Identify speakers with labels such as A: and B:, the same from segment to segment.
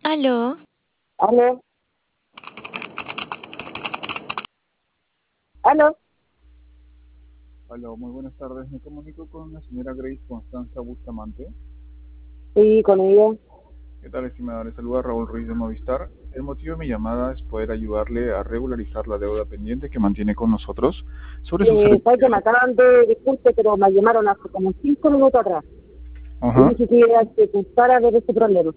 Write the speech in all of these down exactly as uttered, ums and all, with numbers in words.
A: Aló,
B: Aló, aló.
C: Hola, muy buenas tardes. Me comunico con la señora Grace Constanza Bustamante.
B: Sí, con ella.
C: ¿Qué tal, estimada? Le saluda Raúl Ruiz de Movistar. El motivo de mi llamada es poder ayudarle a regularizar la deuda pendiente que mantiene con nosotros sobre sus
B: Eh, sabes que me
C: servicios.
B: acaban de, disculpe, pero me llamaron hace como cinco minutos atrás. Y
C: Ajá.
B: dije que iba a intentar a ver ese problema.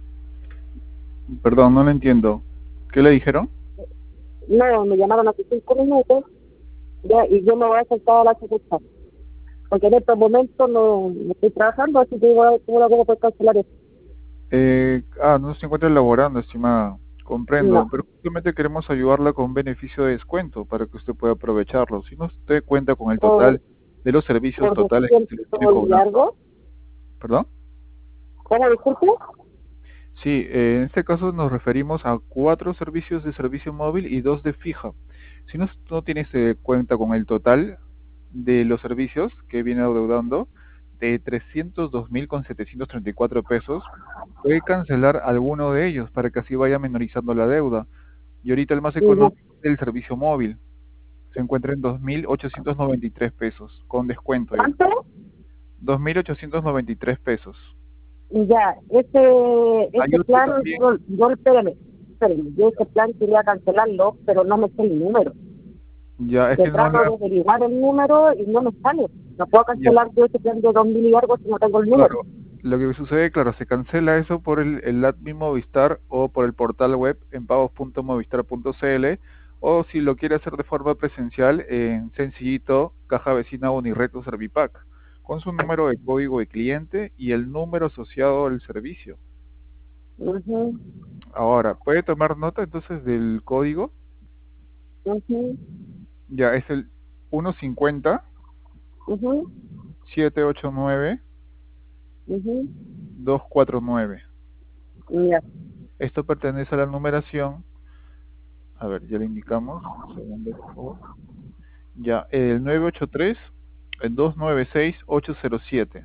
C: Perdón, no le entiendo. ¿Qué le dijeron?
B: No, me llamaron hace cinco minutos ya, y yo me voy a saltar a la sucursal. Porque en estos momentos no, no estoy trabajando, así que igual, ¿cómo lo hago para cancelar eso?
C: Eh, ah, no se encuentra elaborando, estimada. Comprendo,
B: No.
C: pero justamente queremos ayudarla con beneficio de descuento para que usted pueda aprovecharlo. Si no usted cuenta con el total
B: Por,
C: de los servicios
B: por
C: totales que se le viene
B: doscientos y
C: cobrando.
B: algo.
C: ¿Perdón?
B: ¿Cómo, disculpe?
C: Sí, eh, en este caso nos referimos a cuatro servicios de servicio móvil y dos de fija. Si no, no tienes eh, cuenta con el total de los servicios que viene adeudando de trescientos dos mil con setecientos treinta y cuatro pesos, puede cancelar alguno de ellos para que así vaya menorizando la deuda. Y ahorita el más
B: Y ya.
C: económico es el servicio móvil. Se encuentra en dos mil ochocientos noventa y tres pesos, con descuento ya.
B: ¿Cuánto?
C: dos mil ochocientos noventa y tres pesos.
B: Y ya, ese,
C: Hay
B: ese
C: otro
B: plan,
C: también.
B: yo, yo, espérame, espérame, yo ese plan quería cancelarlo, pero no me sé el número.
C: Ya, es
B: Que
C: que no
B: trato
C: la...
B: de averiguar el número y no me sale. No puedo
C: Ya,
B: cancelar yo ese plan de dos mil y algo si no tengo el número.
C: claro, lo que sucede, claro, se cancela eso por el, el admin Movistar o por el portal web en pagos punto movistar punto cl, o si lo quiere hacer de forma presencial en sencillito, Caja Vecina Unired o Servipack, con su número de código de cliente y el número asociado al servicio.
B: Ujú,
C: Ahora, ¿puede tomar nota entonces del código?
B: ujú,
C: Ya, es el uno cincuenta
B: ujú,
C: siete ocho nueve
B: ujú.
C: dos cuatro nueve.
B: Ya.
C: Esto pertenece a la numeración. A ver, ya le indicamos. Un segundo, por favor. Ya, el nueve ocho tres, el dos nueve seis ocho cero siete.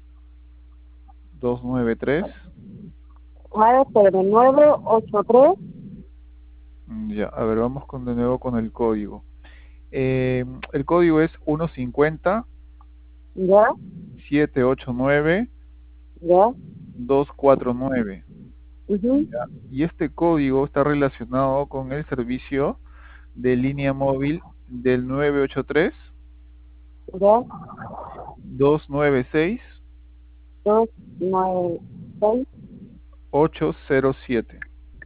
C: dos nueve tres.
B: A ver, espérame, nueve ocho tres,
C: mm, Ya, a ver, vamos con de nuevo con el código. Eh, el código es uno cincuenta
B: ya,
C: siete ocho nueve
B: ya,
C: dos cuatro nueve.
B: ujú,
C: Ya, y este código está relacionado con el servicio de línea móvil del nueve ocho tres
B: ya,
C: dos nueve seis
B: dos nueve seis
C: ocho cero siete.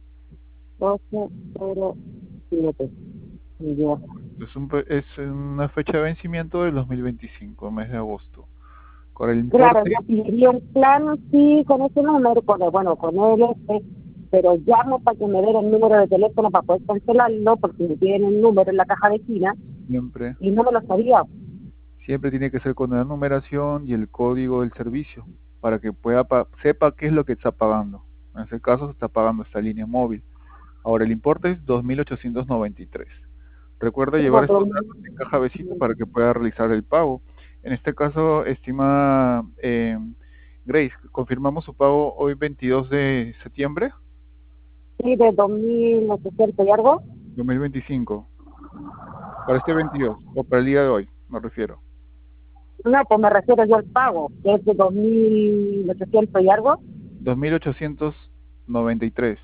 B: doce cero siete. Ya.
C: Es, un, pe- es una fecha de vencimiento del dos mil veinticinco, mes de agosto. Con el
B: Claro,
C: importe,
B: yo pediría un plan, sí, con ese número, con el, bueno, con él, este, pero llamo para que me den el número de teléfono para poder cancelarlo, porque me piden el número en la caja vecina
C: siempre,
B: y no me lo sabía.
C: siempre tiene que ser con la numeración y el código del servicio, para que pueda pa- sepa qué es lo que está pagando. En este caso se está pagando esta línea móvil. Ahora el importe es dos mil ochocientos noventa y tres. Recuerda
B: Sí,
C: llevar
B: pues,
C: estos datos en caja vecina para que pueda realizar el pago. En este caso, estima eh, Grace, confirmamos su pago hoy veintidós de septiembre
B: sí, de dos mil ochocientos y algo.
C: dos mil veinticinco. Para este veintidós, o para el día de hoy, me refiero.
B: No, pues me refiero yo al pago, que es de dos mil ochocientos y algo.
C: dos mil ochocientos noventa y tres,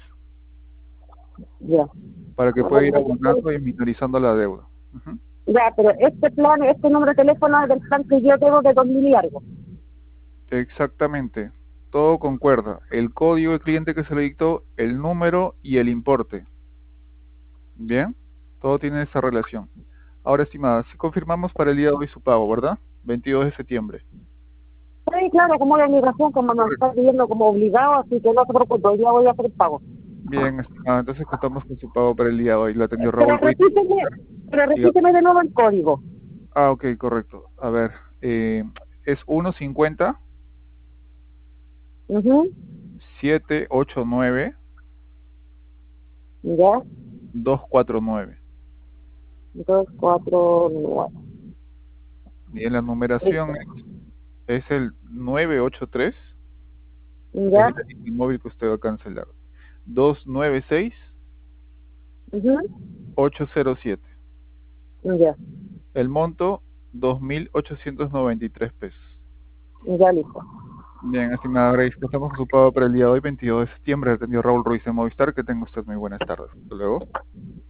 B: Ya.
C: para que pueda ir
B: Ya,
C: abonando y minorizando la deuda. Ujú.
B: ya, pero este plan, este número de teléfono es del plan que yo tengo de dos mil y algo.
C: Exactamente. Todo concuerda. El código de cliente que se le dictó, el número y el importe. Bien, todo tiene esa relación. Ahora, estimada, si confirmamos para el día de hoy su pago, ¿verdad? veintidós de septiembre.
B: Sí, claro, como de migración, como nos
C: Correcto.
B: están pidiendo como obligado, así que no se preocupe, hoy día voy a hacer el pago.
C: Bien, estimada, entonces contamos con su pago para el día de hoy. Lo atendió
B: Pero
C: Raúl Ruiz.
B: repíteme, pero
C: Diga.
B: repíteme de nuevo el código.
C: Ah, ok, correcto. A ver, eh, es uno cincuenta
B: Ujú,
C: siete ocho nueve
B: ya,
C: dos cuatro nueve.
B: dos, cuatro, nueve.
C: Bien, la numeración
B: Listo.
C: es el nueve ocho tres, es
B: Ya,
C: el móvil que usted va a cancelar. dos nueve seis
B: Ujú.
C: ocho cero siete.
B: Ya,
C: El monto, dos mil ochocientos noventa y tres pesos.
B: ya listo.
C: Bien, estimada Grace, que estamos ocupados para el día de hoy, veintidós de septiembre, atendió Raúl Ruiz de Movistar. Que tenga usted muy buenas tardes. Hasta luego.